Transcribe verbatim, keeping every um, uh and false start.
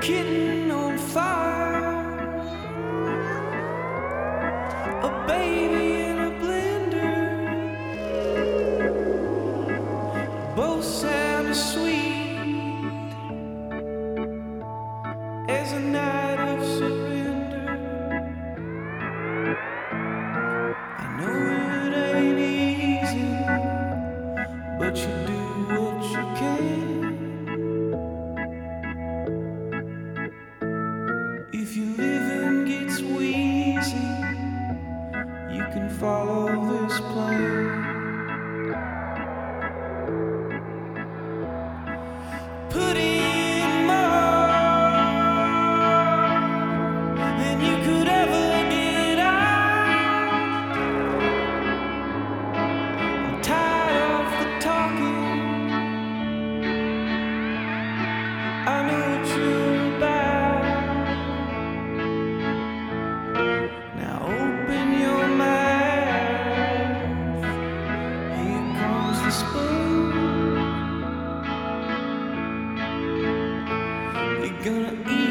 kitten on fire, a baby in a blender, both sound as sweet as a night of surrender. I know it ain't easy, but you do what you can. If your living gets wheezy, you can follow this plan. Put in more than you could ever get out. I'm tired of the talking, I know what you're about. Now open your mouth, here comes the spoon. You're gonna eat